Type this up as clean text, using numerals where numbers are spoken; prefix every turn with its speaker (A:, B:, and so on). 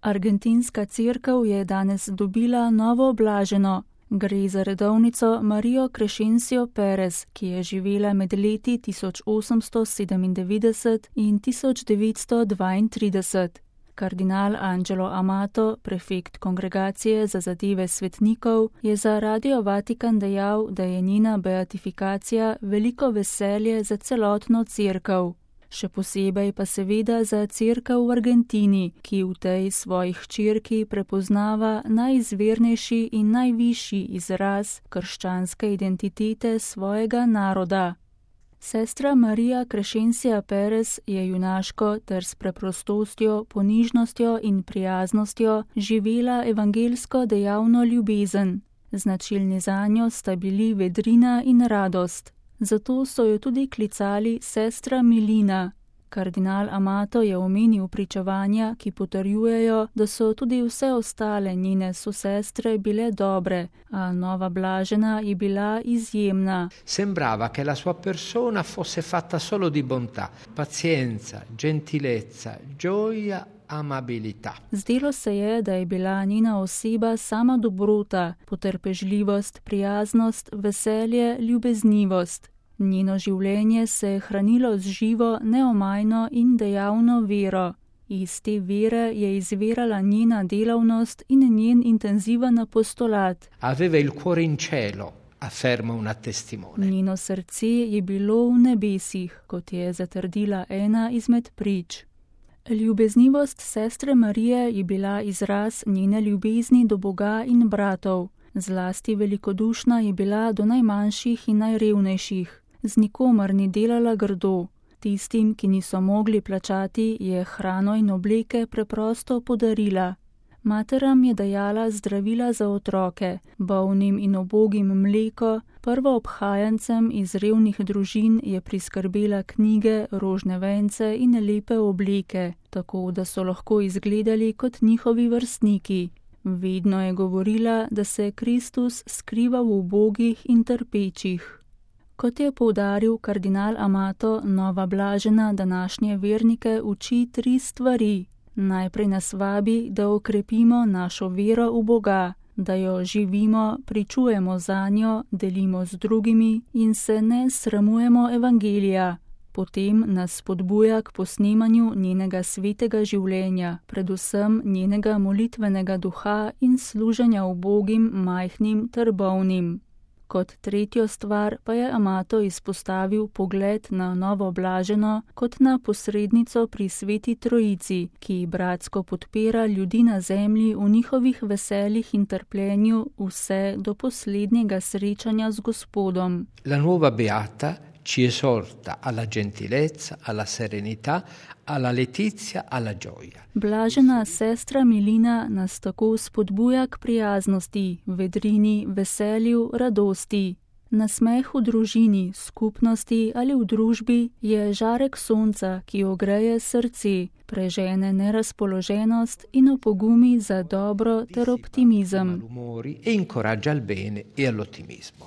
A: Argentinska cerkev je danes dobila novo blaženo. Gre za redovnico Marijo Crescencio Perez, ki je živela med leti 1897 in 1932. Kardinal Angelo Amato, prefekt Kongregacije za zadeve svetnikov, je za Radio Vatikan dejal, da je njena beatifikacija veliko veselje za celotno cerkev. Še posebej pa seveda za cerkev v Argentini, ki v tej svoji hčerki prepoznava najizvirnejši in najvišji izraz krščanske identitete svojega naroda. Sestra Marija Crescencia Perez je junaško ter s preprostostjo, ponižnostjo in prijaznostjo živela evangeljsko dejavno ljubezen. Značilni zanjo sta bili vedrina in radost. Zato so jo tudi klicali sestra Milina. Kardinal Amato je omenil pričevanja, ki potrjujejo, da so tudi vse ostale njene sosestre bile dobre, a nova blažena je bila izjemna.
B: Sembrava che la sua persona fosse fatta solo di bontà, pazienza, gentilezza, gioia, amabilità.
A: Zdelo se je, da je bila njena oseba sama dobrota, potrpežljivost, prijaznost, veselje, ljubeznivost. Njeno življenje se je hranilo z živo, neomajno in dejavno vero. Iz te vere je izvirala njena delavnost in njen intenziven apostolat.
B: Aveva il cuore in cielo, afferma una testimone.
A: Njeno srce je bilo v nebesih, kot je zatrdila ena izmed prič. Ljubeznivost sestre Marije je bila izraz njene ljubezni do Boga in bratov. Zlasti velikodušna je bila do najmanjših in najrevnejših. Z nikomer ni delala grdo. Tistim, ki niso mogli plačati, je hrano in obleke preprosto podarila. Materam je dajala zdravila za otroke, bolnim in ubogim mleko, prvoobhajancem iz revnih družin je priskrbela knjige, rožne vence in lepe obleke, tako da so lahko izgledali kot njihovi vrstniki. Vedno je govorila, da se Kristus skriva v ubogih in trpečih. Kot je poudaril kardinal Amato, nova blažena današnje vernike uči 3 stvari. Najprej nas vabi, da okrepimo našo vero v Boga, da jo živimo, pričujemo zanjo, delimo z drugimi in se ne sramujemo evangelija. Potem nas spodbuja k posnemanju njenega svetega življenja, predvsem njenega molitvenega duha in služenja ubogim, majhnim ter bolnim. Kot tretjo stvar pa je Amato izpostavil pogled na novo blaženo kot na posrednico pri Sveti Trojici, ki bratsko podpira ljudi na zemlji v njihovih veseljih in trpljenju vse do poslednjega srečanja z Gospodom.
B: La nuova beata ci esorta alla gentilezza, alla serenità, alla letizia, alla gioia.
A: Blažena sestra Milina nas tako spodbuja k prijaznosti, vedrini, veselju, radosti. Nasmeh v družini, skupnosti ali v družbi je žarek sonca, ki ogreje srce, prežene nerazpoloženost in opogumi za dobro ter optimizem.
B: E incoraggia al bene e all'ottimismo.